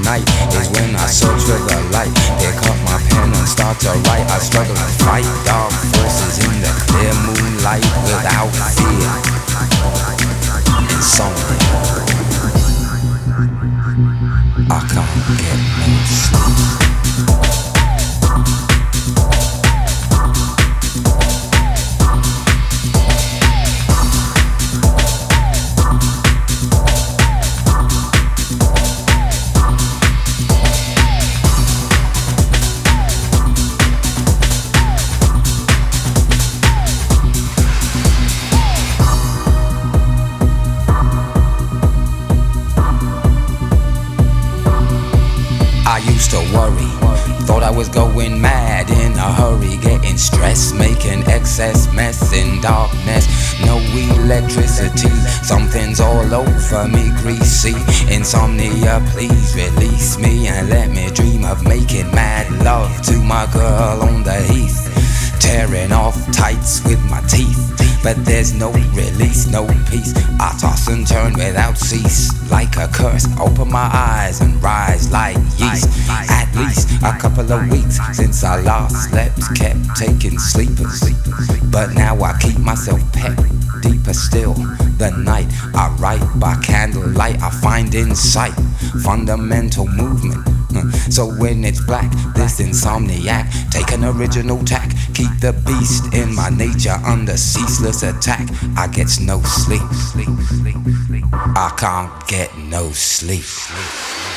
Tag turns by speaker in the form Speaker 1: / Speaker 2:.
Speaker 1: night is when I search for the light. Pick up my pen and start to write. I struggle to fight dark forces in the clear moonlight without fear. Insomnia. I can't get no sleep. I used to worry, thought I was going mad in a hurry, getting stressed, making excess mess in darkness. No electricity, something's all over me, greasy. Insomnia, please release me and let me dream of making mad love to my girl on the heath. Tearing off tights with my teeth, but there's no release, no peace. I toss and turn without cease, like a curse. Open my eyes and rise like yeast. At least a couple of weeks since I last slept, kept taking sleepers, but now I keep myself pet. Deeper still, the night I write by candlelight. I find insight, fundamental movement. So when it's black, this insomniac, take an original tack. Keep the beast in my nature under ceaseless attack. I get no sleep. I can't get no sleep.